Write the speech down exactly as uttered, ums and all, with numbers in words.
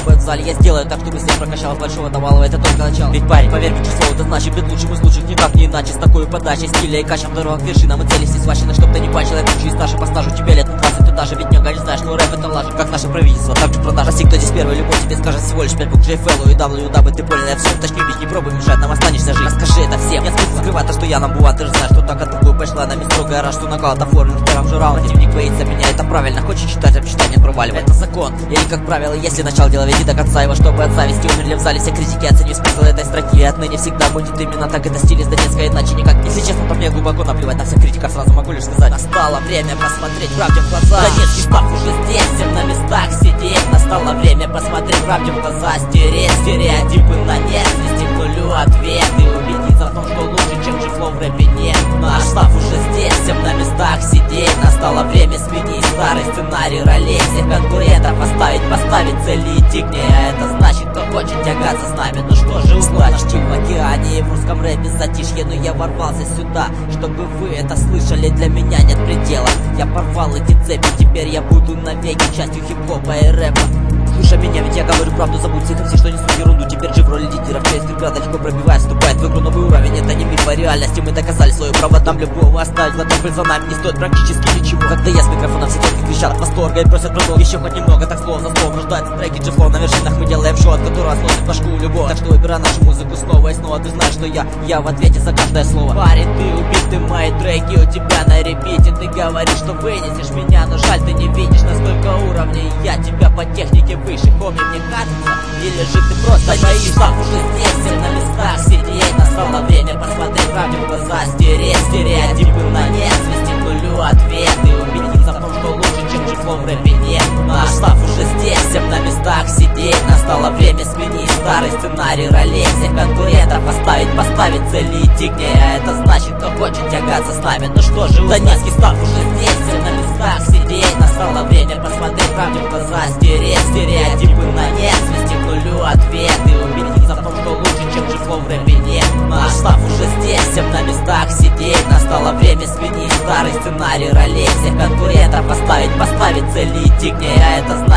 тобой в зале. Я сделаю так, чтобы всех прокачал с большого до малого, это только начало. Ведь парень, поверь мне, слово это значит быть лучшим из лучших, никак не иначе. С такой подачей стиля и качем дорог к вершинам и цели все сващены, чтоб ты не бачил. Я круче и старше по стажу, тебе лет двадцать, ты даже ведь не не знаешь, но рэп это лажа, как наше правительство, так же продажа. Все, кто здесь первый, любой тебе скажет всего лишь пять букв джей эф эл и дабл ю, дабы ты понял, я все точнее, ведь не пробуй мешать, нам останешься жить. Расскажи это всем, я спешу скрывать то, что я нам бывает, ты же знаешь, что так от другой пошла нами строгая рад, что накал оформлен в первом же раунде. Противник боится меня, это правильно, хочешь читать, об читать не проваливай, это закон. Или как правило, если начал дело, веди до конца его, чтобы от зависти умерли в зале все критики, оценив смысл этой строки. И отныне всегда будет именно так, это стиль из Донецка, иначе никак. Если честно, то мне глубоко наплевать на всех критиков, сразу могу лишь сказать: настало время посмотреть правде в глаза. Донецкий став уже здесь, всем на местах сидеть. Настало время посмотреть правде в глаза, стереть стереотипы на нет, свести к нулю ответы, убедиться в том, что лучше, чем G-Flow в рэпе нет. Наш став уже здесь, всем на местах сидеть. Настало время сменить старый сценарий ролей, всех конкурентов поставить, поставить цели, идти к ней. А это значит, кто хочет тягаться с нами, ну что же, услышь в океане и в русском рэпе затишье. Но я ворвался сюда, чтобы вы это слышали, для меня нет предела. Я порвал эти цепи, теперь я буду навеки частью хип-хопа и рэпа. Слушай меня, ведь я говорю правду, забудь всех все, что несут ерунду. Теперь же в роли лидеров, часть ребята легко пробивает, вступает в игру новый уровень. Это не миф, а реальности, мы доказали свою право. Там любого оставить, ладно, за нами не стоит практически ничего. Когда я с микрофона все детки кричат от восторга и просят продолг еще хоть немного, так слово за словом рождаются треки G-Flow. На вершинах мы делаем шоу, от которого сносит башку любовь. Так что выбирай нашу музыку снова и снова, ты знаешь, что я, я в ответе за каждое слово. Парень, ты убит, ты мои треки у тебя на репите. Ты говоришь, что вынесешь меня, но жаль, ты не видишь, насколько уровней я тебя по технике выше, помни, мне кажется, или же ты просто боишься. Став уже здесь, всем на местах сидеть. Настало время посмотреть правде в глаза, стереть стереотипы на нет, свести к нулю ответы, убедиться в том, что лучше, чем G-Flow в рэпе нет. Наш став уже здесь, всем на местах сидеть. Настало время сменить старый сценарий ролей, всех конкурентов оставить, поставить цели, идти к ней. А это значит, кто хочет тягаться с нами, ну что же, Донецкий став уже здесь, всем на местах сидеть. Настало время посмотреть правде в глаза, стереть стереотипы на нет, свести к нулю ответы, убедиться в том, что лучше, чем G-Flow в рэпе нет. Наш став уже здесь, всем на местах сидеть. Настало время сменить старый сценарий ролей, всех конкурентов оставить, поставить цели, идти к ней. А это значит,